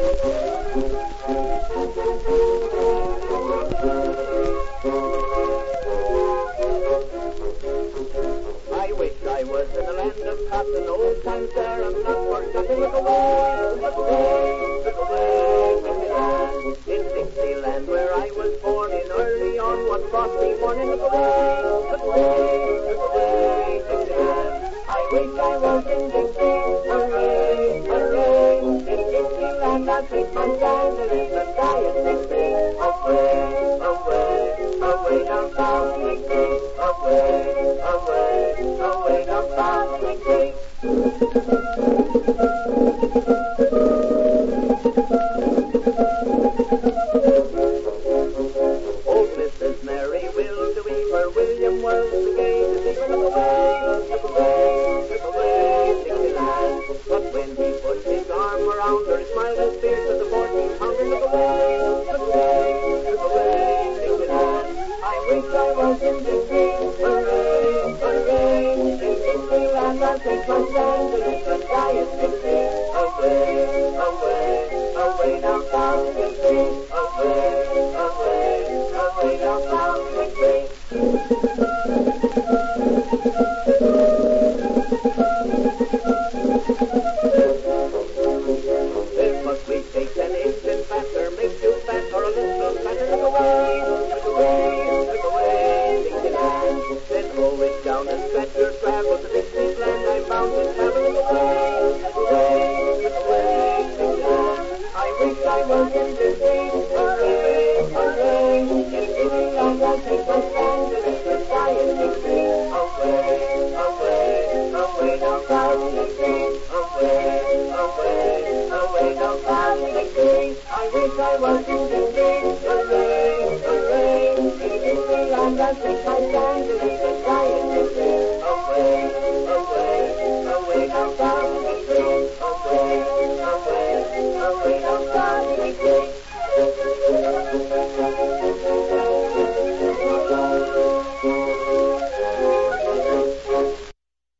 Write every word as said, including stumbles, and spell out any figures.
I wish I was in the land of cotton, old times there and not forgotten. Look away, look away, look away, Dixieland. In Dixieland where I was born in early on one frosty morning. Look away, look away, look away, Dixieland. I wish I was in Dixie, hooray, hooray. In Dixieland I'll take my stand and live and die in Dixie. Away, away, away down south Dixie. Away, away, away down south Dixie. Old Missus Mary Will to Weaver, William was the gay to see. Look away, look away, look away, Dixieland. But when he put his arm around her, he smiled as fierce as a fourteen pounder. Look away, look away, look away, Dixieland. I wish I was in Dixie, hooray, hooray. In Dixieland I'll take my stand and live and die in Dixie. Away, away, away down south Dixie. Away, away, away down south Dixie. There must we take an instant fatter, make you fat or a little fatter. Look away, look away, look away, Dixieland. Then roll it down and scratch your travel to Dixieland. I'm bound to travel. Look away, look away, look away, Dixieland. I wish I was in Dixie, hooray, hooray. In Dixieland I'll take my stand and live and die in Dixie. Away, away, away down south Dixie. Away, away, away down south Dixie. I wish I was in Dixie, hooray, hooray. In Dixieland I'll take my stand and live